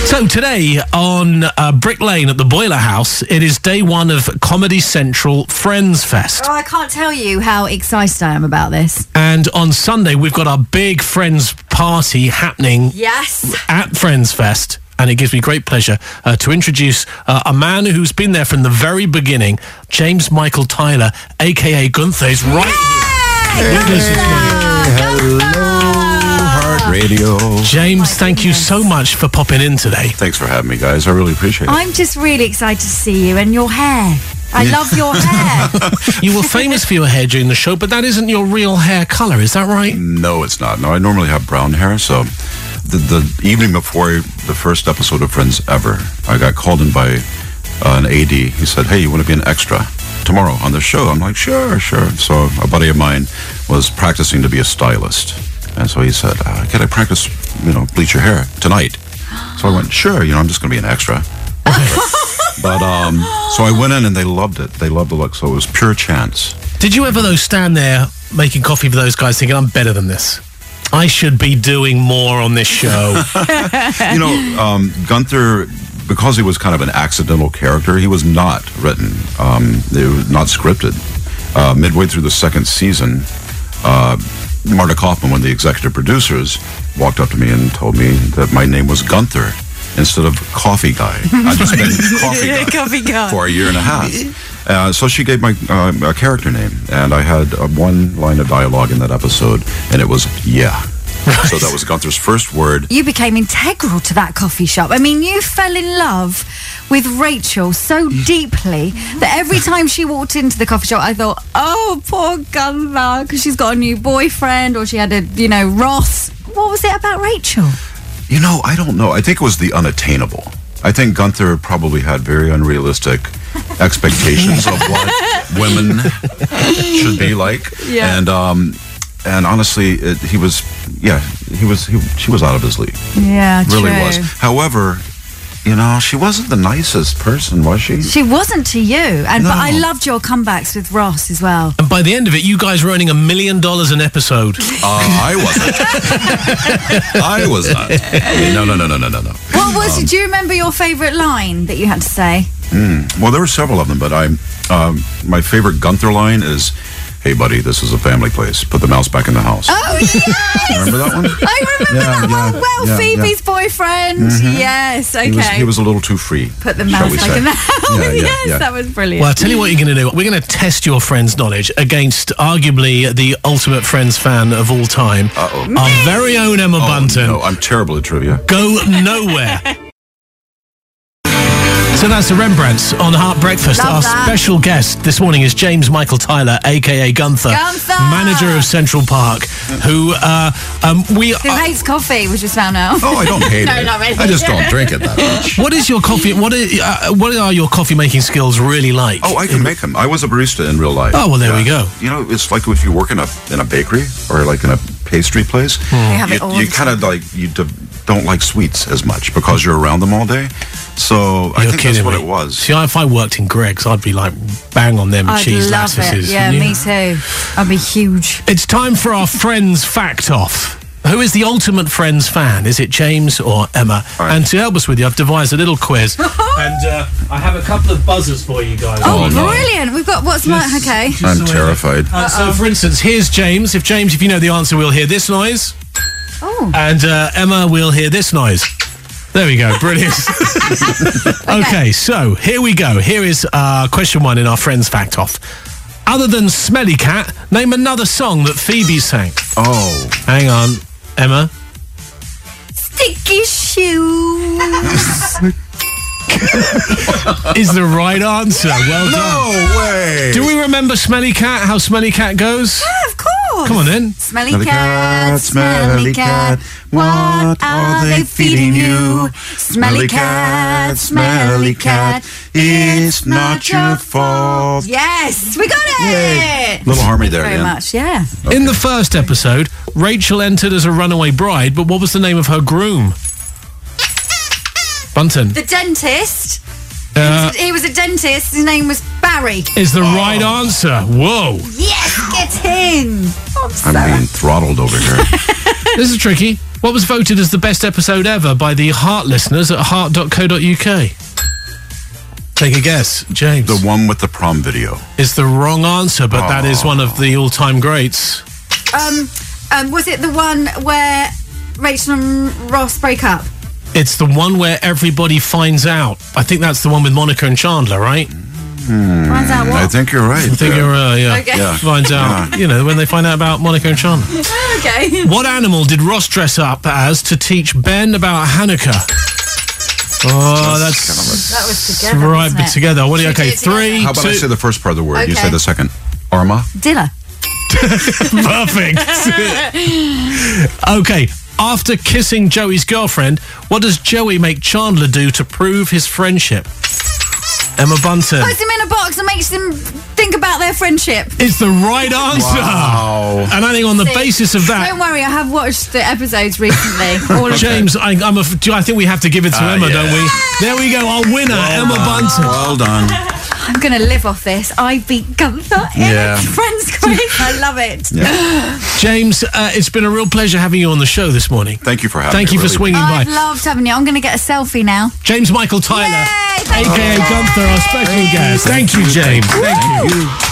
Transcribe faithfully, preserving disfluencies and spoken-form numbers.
So today on uh, Brick Lane at the Boiler House, it is day one of Comedy Central Friends Fest. Oh, I can't tell you how excited I am about this. And on Sunday, we've got our big Friends party happening Yes. at Friends Fest. And it gives me great pleasure uh, to introduce uh, a man who's been there from the very beginning, James Michael Tyler, a k a. Gunther, is right Hey, here. With us this morning. Hello, Heart Radio. James, my thank you goodness. so much for popping in today. Thanks for having me, guys. I really appreciate it. I'm just really excited to see you and your hair. I love your hair. You were famous for your hair during the show, but that isn't your real hair colour, is that right? No, it's not. No, I normally have brown hair, so the, the evening before the first episode of Friends ever, I got called in by uh, an A D. He said, hey, you want to be an extra tomorrow on the show? I'm like, sure, sure. So a buddy of mine was practicing to be a stylist. And so he said, uh, can I practice, you know, bleach your hair tonight? So I went, sure, you know, I'm just going to be an extra. But, um, so I went in and they loved it. They loved the look. So it was pure chance. Did you ever, though, stand there making coffee for those guys thinking, I'm better than this? I should be doing more on this show. You know, um, Gunther, because he was kind of an accidental character, he was not written, um, it was not scripted. Uh, midway through the second season, uh, Marta Kaufman, one of the executive producers, walked up to me and told me that my name was Gunther instead of Coffee Guy. I'd just been Coffee Guy, Coffee Guy for a year and a half. Uh, so she gave my uh, a character name, and I had uh, one line of dialogue in that episode, and it was, yeah. Right. So that was Gunther's first word. You became integral to that coffee shop. I mean, you fell in love with Rachel so deeply that every time she walked into the coffee shop, I thought, oh, poor Gunther, because she's got a new boyfriend, or she had a, you know, Ross. What was it about Rachel? You know, I don't know. I think it was the unattainable. I think Gunther probably had very unrealistic expectations of what women should be like. Yeah. And um, and honestly, it, he was, yeah, he was, he, she was out of his league. Yeah, Really true. was. However, you know, she wasn't the nicest person, was she? She wasn't to you, and No. but I loved your comebacks with Ross as well. And by the end of it, you guys were earning a million dollars an episode. Uh, I wasn't. I was not. I mean, no, no, no, no, no, no, no. What was? do you remember your favourite line that you had to say? Mm. Well, there were several of them, but I, um, my favorite Gunther line is, "Hey, buddy, this is a family place. Put the mouse back in the house." Oh yes, Remember that one? I remember Yeah, that yeah, one. Well, yeah, Phoebe's boyfriend. Yes, okay. He was, he was a little too free. Put the shall mouse we back say. in the house. Yeah, yeah, yes, yeah. that was brilliant. Well, I'll tell you what you're going to do. We're going to test your Friends knowledge against arguably the ultimate Friends fan of all time, Uh-oh. our very own Emma Oh, Bunton. no, I'm terrible at trivia. Go nowhere. So that's the Rembrandts on Heart Breakfast. Love Our that. special guest this morning is James Michael Tyler, a k a. Gunther, Gunther! manager of Central Park, who uh, um, we... Who uh, hates coffee, we just found out. Oh, I don't hate No, it. not really. I just don't drink it that much. what is your coffee... What are, uh, what are your coffee-making skills really like? Oh, I can make them. I was a barista in real life. Oh, well, there we go. You know, it's like if you work in a in a bakery or like in a pastry place. have You, it all you the kind of like you d- don't like sweets as much because you're around them all day. So I You're think kidding that's what me. it was. See, if I worked in Greg's, I'd be like bang on them I'd cheese love lattices. it. Yeah, wouldn't you? me too. I'd be huge. It's time for our Friends Fact Off. Who is the ultimate Friends fan? Is it James or Emma? right. And to help us with you, I've devised a little quiz. and uh, I have a couple of buzzers for you guys. Oh, Oh, no. brilliant. We've got, what's my, Just- okay. just I'm the way- terrified. Uh, so, for instance, here's James. If James, if you know the answer, we'll hear this noise. Oh. And uh, Emma will hear this noise. There we go. Brilliant. Okay, so here we go. Here is uh, question one in our Friends Fact Off. Other than Smelly Cat, name another song that Phoebe sang. Oh, Hang on, Emma. Sticky shoes. Is the right answer. Well done. no way. Do we remember Smelly Cat? How Smelly Cat goes? Yeah, of course. Come on then. Smelly, Smelly cat, cat, smelly cat, what are they feeding you? Smelly cat, smelly cat, it's not your fault. Yes, we got it. Little harmony there, Very yeah. much, yeah. In the first episode, Rachel entered as a runaway bride, but what was the name of her groom? Bunton. The dentist. Uh, he was a dentist. His name was Barry. is the right answer. Whoa. Yes, get in. I'm I'm sorry. being throttled over here. This is tricky. What was voted as the best episode ever by the Heart listeners at heart dot co dot uk? Take a guess, James. The one with the prom video. Is the wrong answer, but oh. that is one of the all-time greats. Um, um, was it the one where Rachel and Ross break up? It's the one where everybody finds out. I think that's the one with Monica and Chandler, right? Hmm. Finds out what? I think you're right. I think yeah. you're right, uh, yeah. Okay. yeah. Finds out, yeah. you know, when they find out about Monica and Chandler. Okay. What animal did Ross dress up as to teach Ben about Hanukkah? Oh, that's... Kind of that was together, Right, wasn't but it? together. What do you... Should we Okay, do it together? three, How about two... I say the first part of the word? Okay. You say the second. Arma? Dilla. Perfect. Okay, after kissing Joey's girlfriend, what does Joey make Chandler do to prove his friendship? Emma Bunton. Puts him in a box and makes them think about their friendship. It's the right answer. Wow. And I think on the See, basis of that... Don't worry, I have watched the episodes recently. All of James, I, I'm a, I think we have to give it to Uh, Emma, yeah. don't we? There we go, our winner, Well Emma done. Bunton. Well done. I'm going to live off this. I beat Gunther in Yeah. a Friends quiz. I love it. Yeah. James, uh, it's been a real pleasure having you on the show this morning. Thank you for having Thank me. you for really. swinging I've by. loved having you. I'm going to get a selfie now. James Michael Tyler, Yay, a k a. thank you. Gunther, our special guest. Thank you, James. Thank you.